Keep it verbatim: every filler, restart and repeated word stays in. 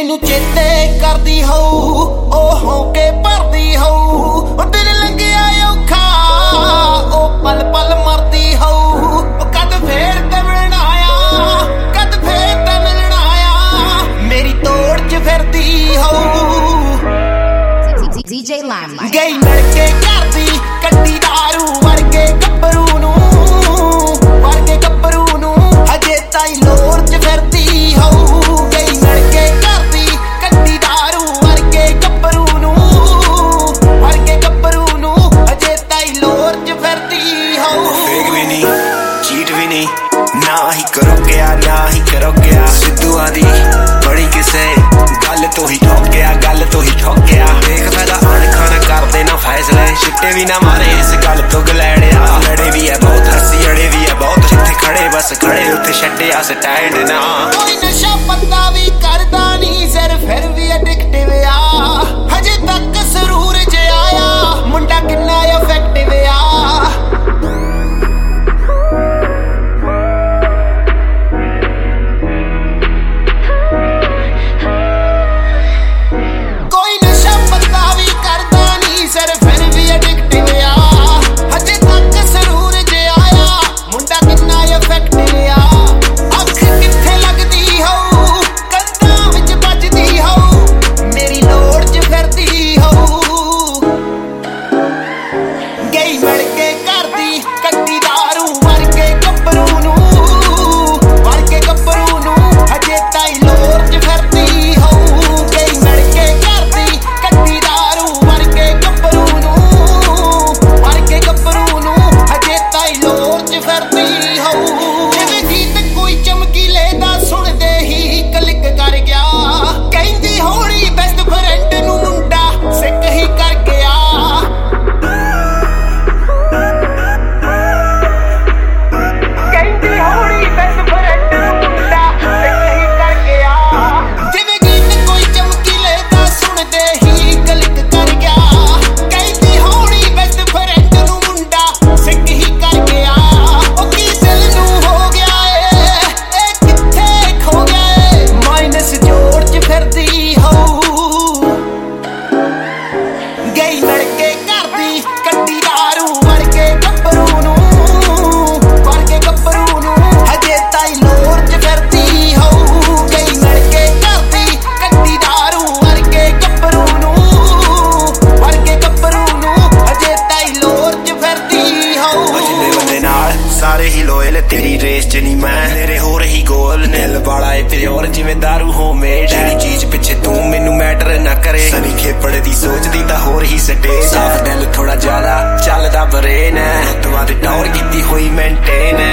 मैनू चेते करदी होऊ ओ होके भरदी होऊ ओ दिल लंघिया औखा ओ पल पल मरदी होऊ ओ कद फेर ते मिलण आया कद फेर ते मिलण आया मेरी तोड़ च फिरदी होऊ डी जे Limelight गई लड़के करदी कड्डी दारू वर्गे गब्बरू नू वर्गे गब्बरू नू हजे ताई लोर च फिरदी होऊ गई लड़के करदी कड्डी दारू वर्गे गब्बरू नू वर्गे गब्बरू नू हजे ताई लोर च फिरदी होऊ फेक भी नहीं चीट भी नहीं ना ही करो गया ना ही करो गया सिद्धू आदि बड़ी किसे गल तो ही ठोक गया गल तो ही ठोक गया देख फैदा आन खाना कर देना फैसले छिट्टे भी ना मारे इस गल तो गलैड़िया लड़े भी है बहुत हसी अड़े भी है बहुत जिथे खड़े बस खड़े उत्थे छड्डे अस टाइड ना कोई नशा पत्ता भी करदा नहीं सिर फिर भी एडिक्टिव आ हजे तक सरूर ज आया मुंडा किन्ना इफेक्टिव आ कोई नशा पत्ता भी करदा नहीं सिर फिर भी एडिक्टिव आ हजे तक सरूर ज आया मुंडा किन्ना इफेक्टिव आ अख किथे लगदी होऊ कंधां विच बजदी होऊ मेरी लोड़ च फिरदी होऊ गई लड़के करदी कड्डी दारू वर्गे गब्बरू नू वर्गे गब्बरू नू हजे ताई लोड़ च फिरदी होऊ गई लड़के करदी कड्डी दारू वर्गे गब्बरू नू वर्गे गब्बरू नू हजे ताई लोड़ च फिरदी होऊ जिवें गीत कोई चमकीले दा सुणदे ही क्लिक कर गया कहंदी होणी बेस्ट फ्रेंड नू मुंडा सिक ही कर गया कहंदी होणी बेस्ट फ्रेंड नू मुंडा सिक ही कर गया जिवें गीत कोई चमकीले दा सुणदे ही क्लिक कर गया कहंदी होणी बेस्ट फ्रेंड नू मुंडा सिक ही कर गया ओ की दिल नू हो गया ए ए किथे खो गया ए माइनस जोड़ च फिरदी होऊ गई लड़के करदी कड्डी दारू वर्गे गब्बरू नू वर्गे गब्बरू नू हजे ताई लोड़ च फिरदी होऊ गई लड़के करदी कड्डी दारू वर्गे गब्बरू नू वर्गे गब्बरू नू हजे ताई लोड़ च फिरदी होऊ जिंदे बंदे नाल सारे ही लोयल तेरी रेस च नहीं मैं मेरे हो रही गोल नील वाला है प्योर जिवें दारू होममेड है चीज पिछे तू मैनू मैटर ना करे सनी खेपड़े दी सोचदी तां होर ही स्टेज साफ दिल थोड़ा ज्यादा चलदा ब्रेन है तुहां दी टौर कीती होई मेंटेन है